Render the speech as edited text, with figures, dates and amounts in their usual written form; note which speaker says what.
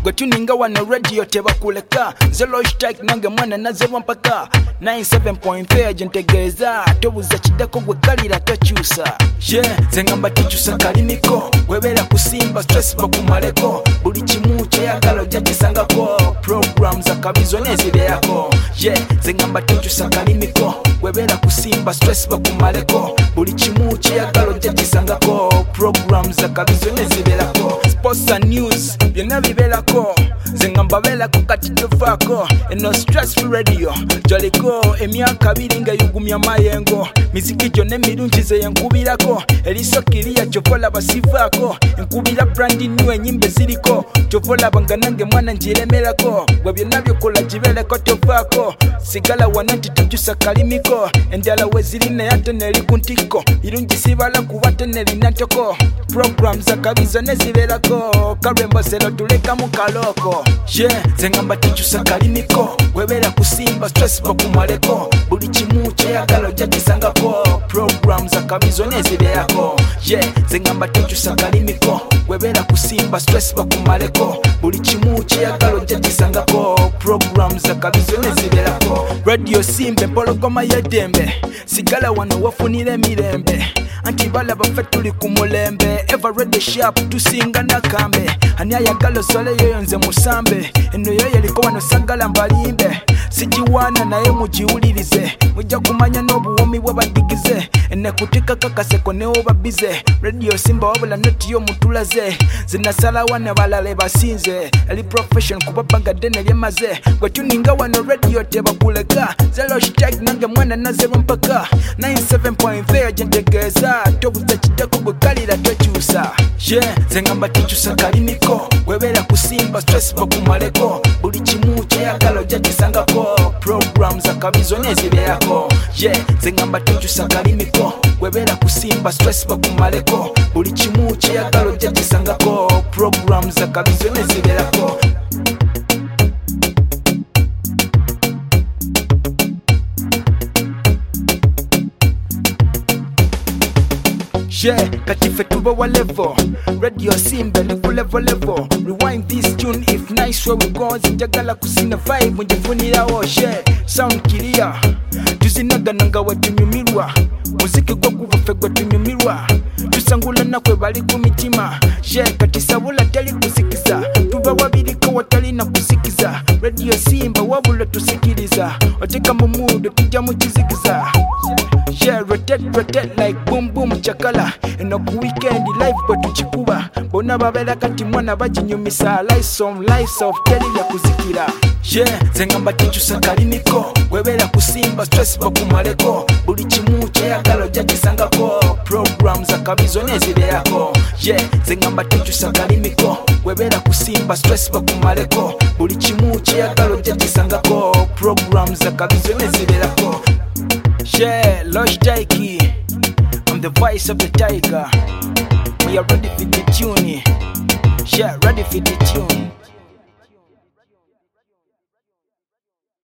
Speaker 1: gwe tuninga wano radio tebakuleka zero strike nange mwana nazebwa mpaka 97.3 jentegeeza tobuza kiddako gwe kalira tokyusa zengamba tikyusa kalimiko webera kusimba stress bakumaleko buli kimu kyeyagala ojja kisangako programs akabizo nezibeerako zengamba tikyusa kalimiko webera kusimba stress bakumaleko buli kimu kyeyagala ojja kisangako programs akabizo nezibeerako sports and news byonna bibeerako zengamba beerako kati tovaako eno stress free radio gyaliko emyaka 2 nga yugumya mayengo miziki gyonna emirungi ze yenkubirako eriso kiriya kyovola basivaako enkubira brandi new enyimba ziriko kyovola banga nange mwana njiremerako gwe byonna byokola gibeereko tovaako sigala wana nti tokyusa kalimiko endala weziri naye ate neri ku ntikko irungi sibala kuba tenerina ntoko programs akabizo nezibeerako kalwembosero tuleka mu kaloko zengamba tikyusa kalimiko webera kusimba stress bakumaleko buli kimu kyeyagala ojja kisangako programs akabizo nezibeerako zengamba tikyusa kalimiko webera kusimba stress bakumaleko buli kimu kyeyagala ojja kisangako programs akabizo nezibeerako radio simba empologoma y'eddembe sigala wano wafunira emirembe anti balaba ffe tuli ku mulembe eva radio sharp tusinga nakambe ani ayagala osoleyo nze musambe eno yo yeriko wano sagala mbalimbe sigiwaana naye mugiwulirize mujja kumanya n'obuwomi bw'abadigize enekutika kakaseko newobabize radio simba wabula notiyo mutulaze zinasalawa ne balale basinze eri profession kubabagadde neryemaze gwe tuninga wano radio tebakuleka zero strike nange mwana nazerwa mpaka 97.3 jentegeeza tobuza kiddako gwe kalira tokyusa zengamba tikyusa kalimiko webera kusimba stress bakumaleko buli kimu kyeyagala ojja kisangako programs akabizo nezibeerako zengamba tikyusa kalimiko webera kusimba stress bakumaleko buli kimu kyeyagala ojja kisangako programs akabizo nezibeerako kati ffe tuba wa level radio simba ni ku level rewind this tune if nice where we go zinjagala kusina vibe njifunirawo sound clear tuzinagana nga wetunyumirwa muziki gwo kuva ffe gwe tunyumirwa tusangula nakwe bali ku mitima kati sabula tali kusikiza tuba wabiriko watali na kusikiza radio simba wabula tusikiriza oteka mu mood tujja mu kizikiza rotate like boom boom chakala eno ku weekend live bwe tukikuba bona babera kati mwana baginyumisa lights off teli ya kuzikira zengamba tikyusa kalimiko webera kusimba stress bakumaleko buli kimu kyeyagala ojja kisangako programs akabizo nezibeerako zengamba tikyusa kalimiko webera kusimba stress bakumaleko buli kimu kyeyagala ojja kisangako programs akabizo nezibeerako Losh Taiki, I'm the voice of the tiger. We are ready for the tune. Ready for the tune.